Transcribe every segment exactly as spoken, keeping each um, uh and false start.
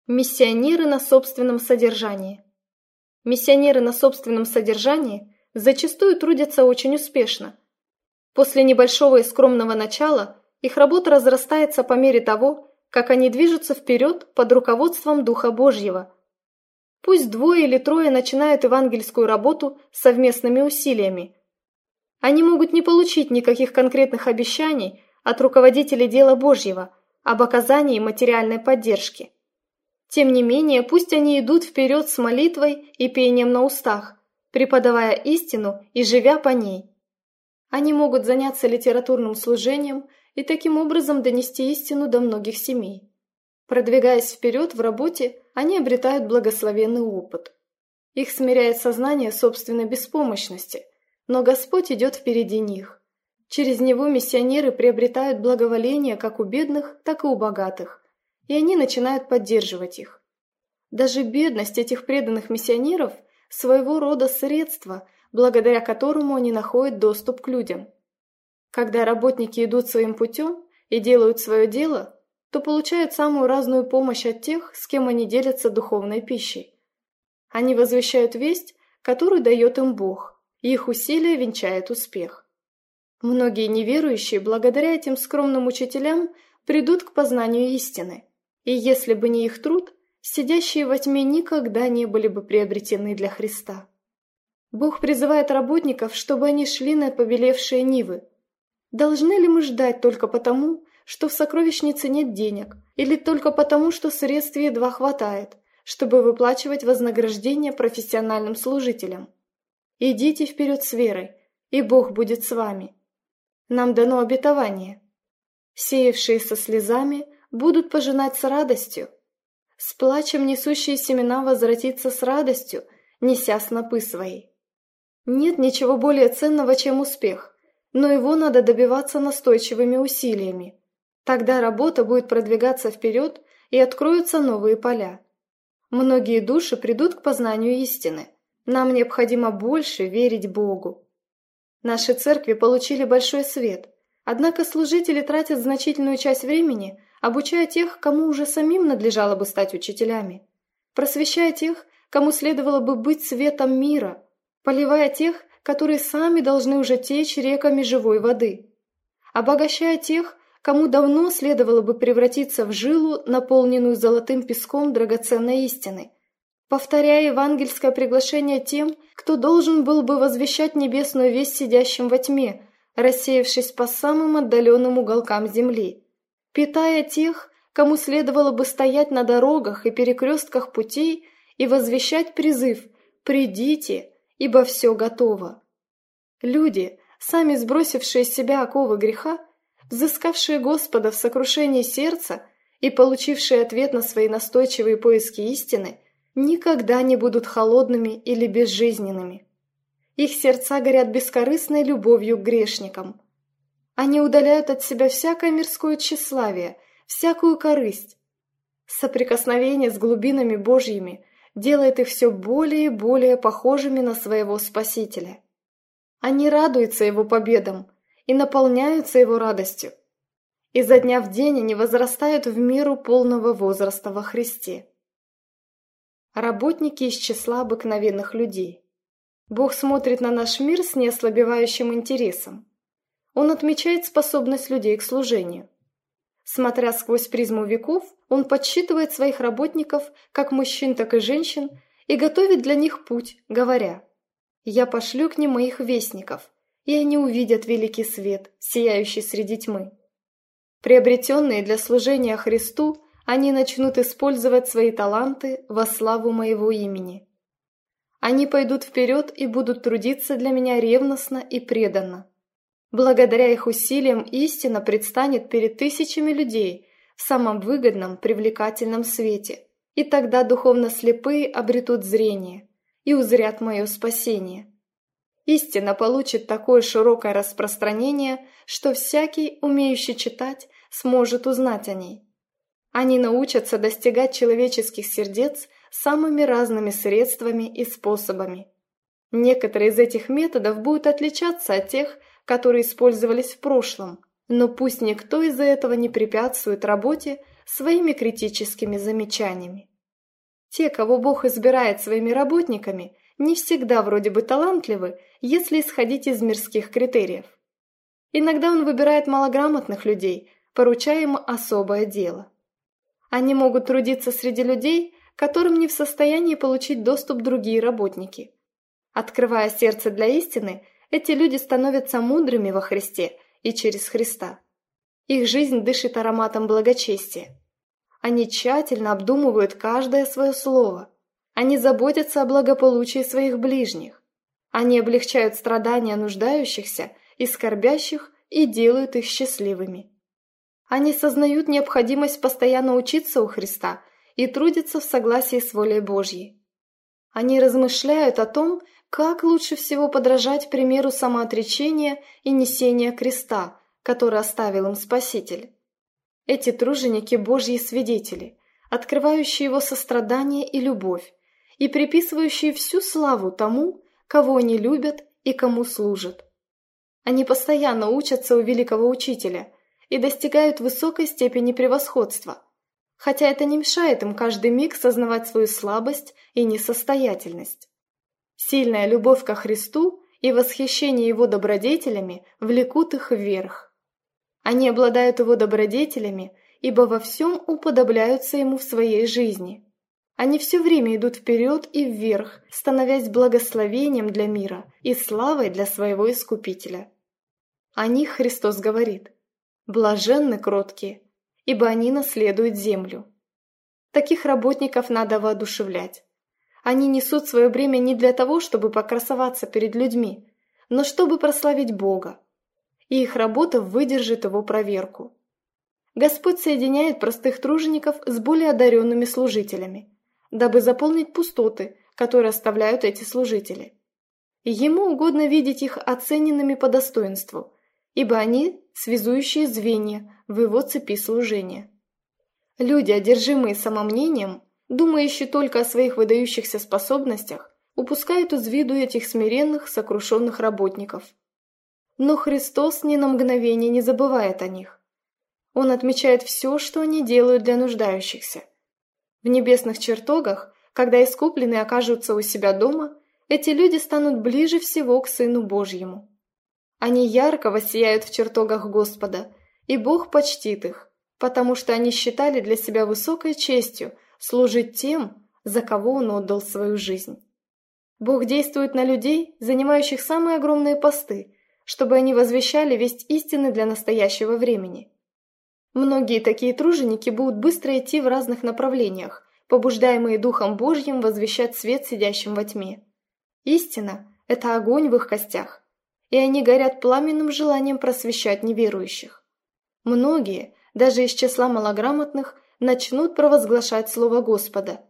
Миссионеры на собственном содержании. Миссионеры на собственном содержании зачастую трудятся очень успешно. После небольшого и скромного начала их работа разрастается по мере того, как они движутся вперед под руководством Духа Божьего. Пусть двое или трое начинают евангельскую работу совместными усилиями. Они могут не получить никаких конкретных обещаний от руководителей дела Божьего об оказании материальной поддержки. Тем не менее, пусть они идут вперед с молитвой и пением на устах, преподавая истину и живя по ней. Они могут заняться литературным служением и таким образом донести истину до многих семей. Продвигаясь вперед в работе, они обретают благословенный опыт. Их смиряет сознание собственной беспомощности, но Господь идет впереди них. Через Него миссионеры приобретают благоволение как у бедных, так и у богатых, и они начинают поддерживать их. Даже бедность этих преданных миссионеров – своего рода средство, благодаря которому они находят доступ к людям. Когда работники идут своим путем и делают свое дело, то получают самую разную помощь от тех, с кем они делятся духовной пищей. Они возвещают весть, которую дает им Бог, и их усилия венчают успех. Многие неверующие, благодаря этим скромным учителям, придут к познанию истины. И если бы не их труд, сидящие во тьме никогда не были бы приобретены для Христа. Бог призывает работников, чтобы они шли на побелевшие нивы. Должны ли мы ждать только потому, что в сокровищнице нет денег, или только потому, что средств едва хватает, чтобы выплачивать вознаграждение профессиональным служителям? Идите вперед с верой, и Бог будет с вами. Нам дано обетование. Сеявшие со слезами будут пожинать с радостью. С плачем несущие семена возвратятся с радостью, неся снопы свои. Нет ничего более ценного, чем успех, но его надо добиваться настойчивыми усилиями. Тогда работа будет продвигаться вперед, и откроются новые поля. Многие души придут к познанию истины. Нам необходимо больше верить Богу. Наши церкви получили большой свет, однако служители тратят значительную часть времени, обучая тех, кому уже самим надлежало бы стать учителями, просвещая тех, кому следовало бы быть светом мира, поливая тех, которые сами должны уже течь реками живой воды, обогащая тех, кому давно следовало бы превратиться в жилу, наполненную золотым песком драгоценной истины, повторяя евангельское приглашение тем, кто должен был бы возвещать небесную весть сидящим во тьме, рассеявшись по самым отдаленным уголкам земли, питая тех, кому следовало бы стоять на дорогах и перекрестках путей и возвещать призыв «Придите, ибо все готово». Люди, сами сбросившие с себя оковы греха, взыскавшие Господа в сокрушении сердца и получившие ответ на свои настойчивые поиски истины, никогда не будут холодными или безжизненными. Их сердца горят бескорыстной любовью к грешникам. Они удаляют от себя всякое мирское тщеславие, всякую корысть. Соприкосновение с глубинами Божьими делает их все более и более похожими на своего Спасителя. Они радуются Его победам и наполняются Его радостью. Изо дня в день они возрастают в меру полного возраста во Христе. Работники из числа обыкновенных людей. Бог смотрит на наш мир с неослабевающим интересом. Он отмечает способность людей к служению. Смотря сквозь призму веков, Он подсчитывает своих работников, как мужчин, так и женщин, и готовит для них путь, говоря: «Я пошлю к ним моих вестников, и они увидят великий свет, сияющий среди тьмы». Приобретенные для служения Христу, они начнут использовать свои таланты во славу моего имени. Они пойдут вперед и будут трудиться для меня ревностно и преданно. Благодаря их усилиям истина предстанет перед тысячами людей в самом выгодном, привлекательном свете, и тогда духовно слепые обретут зрение и узрят мое спасение. Истина получит такое широкое распространение, что всякий, умеющий читать, сможет узнать о ней. Они научатся достигать человеческих сердец самыми разными средствами и способами. Некоторые из этих методов будут отличаться от тех, которые использовались в прошлом, но пусть никто из-за этого не препятствует работе своими критическими замечаниями. Те, кого Бог избирает своими работниками, не всегда вроде бы талантливы, если исходить из мирских критериев. Иногда Он выбирает малограмотных людей, поручая им особое дело. Они могут трудиться среди людей, которым не в состоянии получить доступ другие работники. Открывая сердце для истины, эти люди становятся мудрыми во Христе и через Христа. Их жизнь дышит ароматом благочестия. Они тщательно обдумывают каждое свое слово. Они заботятся о благополучии своих ближних. Они облегчают страдания нуждающихся и скорбящих и делают их счастливыми. Они сознают необходимость постоянно учиться у Христа и трудятся в согласии с волей Божьей. Они размышляют о том, как лучше всего подражать примеру самоотречения и несения креста, который оставил им Спаситель. Эти труженики – Божьи свидетели, открывающие Его сострадание и любовь, и приписывающие всю славу тому, кого они любят и кому служат. Они постоянно учатся у великого учителя и достигают высокой степени превосходства, хотя это не мешает им каждый миг сознавать свою слабость и несостоятельность. Сильная любовь ко Христу и восхищение Его добродетелями влекут их вверх. Они обладают Его добродетелями, ибо во всем уподобляются Ему в своей жизни. Они все время идут вперед и вверх, становясь благословением для мира и славой для своего Искупителя. О них Христос говорит: «Блаженны кроткие, ибо они наследуют землю». Таких работников надо воодушевлять. Они несут свое бремя не для того, чтобы покрасоваться перед людьми, но чтобы прославить Бога. И их работа выдержит Его проверку. Господь соединяет простых тружеников с более одаренными служителями, дабы заполнить пустоты, которые оставляют эти служители. И Ему угодно видеть их оцененными по достоинству, ибо они – связующие звенья в Его цепи служения. Люди, одержимые самомнением, думающие только о своих выдающихся способностях, упускают из виду этих смиренных, сокрушенных работников. Но Христос ни на мгновение не забывает о них. Он отмечает все, что они делают для нуждающихся. В небесных чертогах, когда искупленные окажутся у себя дома, эти люди станут ближе всего к Сыну Божьему. Они ярко воссияют в чертогах Господа, и Бог почтит их, потому что они считали для себя высокой честью служить тем, за кого Он отдал свою жизнь. Бог действует на людей, занимающих самые огромные посты, чтобы они возвещали весть истины для настоящего времени. Многие такие труженики будут быстро идти в разных направлениях, побуждаемые Духом Божьим возвещать свет сидящим во тьме. Истина – это огонь в их костях, и они горят пламенным желанием просвещать неверующих. Многие, даже из числа малограмотных, начнут провозглашать Слово Господа.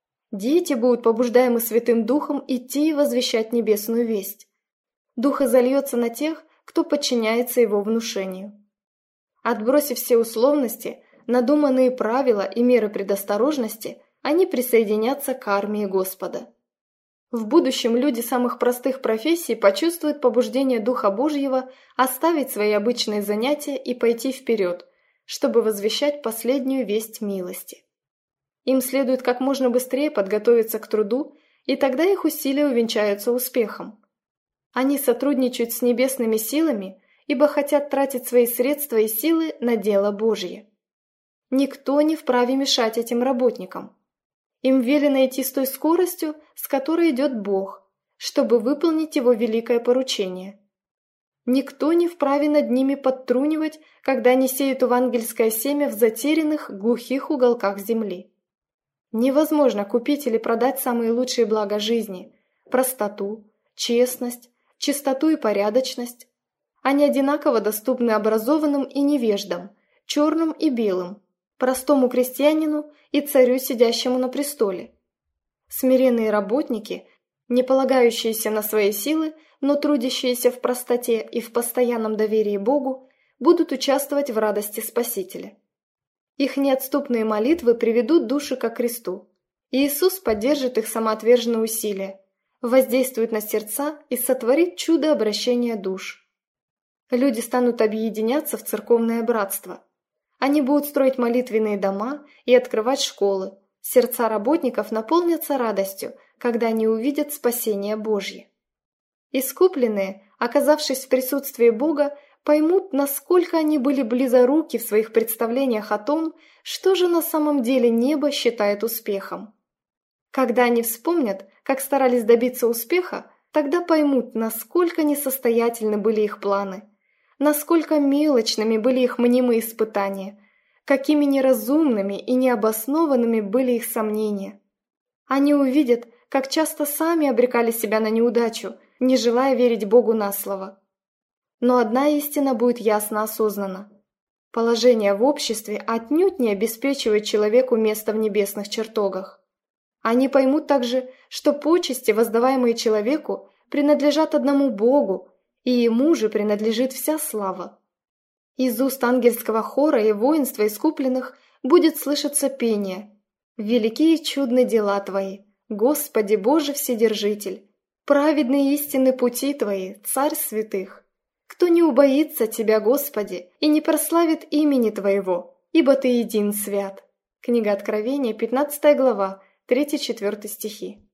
Дети будут побуждаемы Святым Духом идти и возвещать небесную весть. Дух изольется на тех, кто подчиняется Его внушению. Отбросив все условности, надуманные правила и меры предосторожности, они присоединятся к армии Господа. В будущем люди самых простых профессий почувствуют побуждение Духа Божьего оставить свои обычные занятия и пойти вперед, чтобы возвещать последнюю весть милости. Им следует как можно быстрее подготовиться к труду, и тогда их усилия увенчаются успехом. Они сотрудничают с небесными силами, ибо хотят тратить свои средства и силы на дело Божье. Никто не вправе мешать этим работникам. Им велено идти с той скоростью, с которой идет Бог, чтобы выполнить Его великое поручение. Никто не вправе над ними подтрунивать, когда они сеют евангельское семя в затерянных, глухих уголках земли. Невозможно купить или продать самые лучшие блага жизни – простоту, честность, чистоту и порядочность. Они одинаково доступны образованным и невеждам, черным и белым, простому крестьянину и царю, сидящему на престоле. Смиренные работники, не полагающиеся на свои силы, но трудящиеся в простоте и в постоянном доверии Богу, будут участвовать в радости Спасителя. Их неотступные молитвы приведут души ко кресту, и Иисус поддержит их самоотверженные усилия, воздействует на сердца и сотворит чудо обращения душ. Люди станут объединяться в церковное братство. Они будут строить молитвенные дома и открывать школы, сердца работников наполнятся радостью, когда они увидят спасение Божье. Искупленные, оказавшись в присутствии Бога, поймут, насколько они были близоруки в своих представлениях о том, что же на самом деле небо считает успехом. Когда они вспомнят, как старались добиться успеха, тогда поймут, насколько несостоятельны были их планы, насколько мелочными были их мнимые испытания, какими неразумными и необоснованными были их сомнения. Они увидят, как часто сами обрекали себя на неудачу, не желая верить Богу на слово. Но одна истина будет ясно осознана. Положение в обществе отнюдь не обеспечивает человеку место в небесных чертогах. Они поймут также, что почести, воздаваемые человеку, принадлежат одному Богу, и Ему же принадлежит вся слава. Из уст ангельского хора и воинства искупленных будет слышаться пение: «Великие и чудны дела Твои, Господи Боже Вседержитель! Праведны истинны пути Твои, Царь святых! Кто не убоится Тебя, Господи, и не прославит имени Твоего, ибо Ты един свят». Книга Откровения, пятнадцатая глава, третий-четвертый стихи.